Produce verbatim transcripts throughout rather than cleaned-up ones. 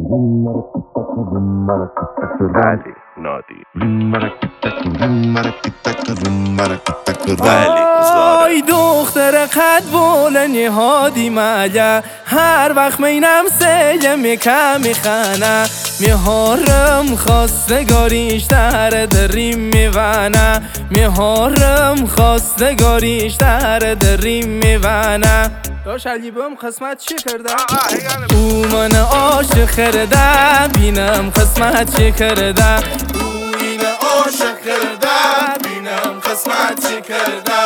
علی نادی آی دختر قد بلند هادی مگه هر وقت مینم سیه میکم میخنه میهارم خواستگاریش در دریم میونه میهارم خواستگاریش در دریم میونه داش علی بهم قسمت چی کرده؟ او من عاشق کرده بینم قسمت چی کرده او این عاشق کرده بینم قسمت چی کرده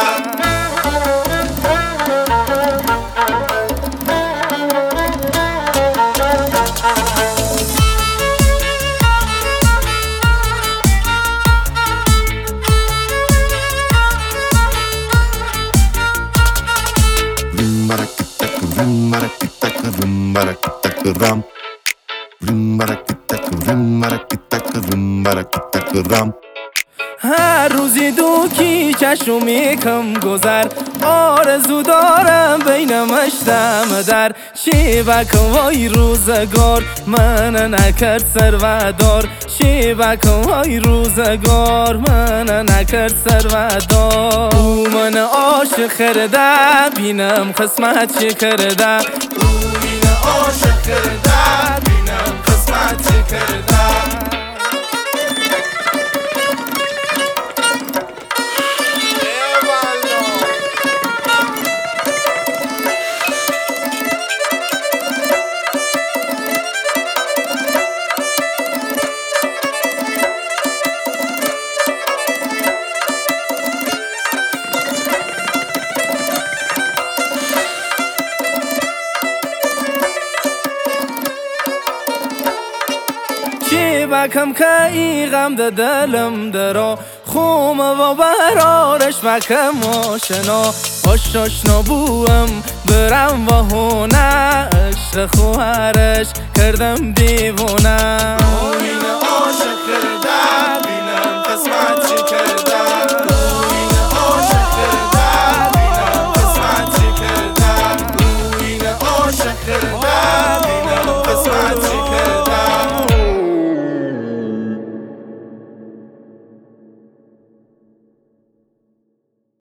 هر روزی دو کی چشم میکم گذر آرزو دارم بینمش دم در چی بکن وای روزگار من نکرد سروردار چی بکن وای روزگار من نکرد سروردار او من عاشق کرده بینم قسمت چی کرده او این عاشق کرده بینم قسمت چی کرده چی بکم که ای غم ده دلم درا خوم و برارش بکم آشنا آش آشنا بوم برم و هونه عشق خوهرش کردم دیوونه این عاشق کرده بینم قسمت چی کرده این عاشق کرده بینم قسمت چی کرده این عاشق کرده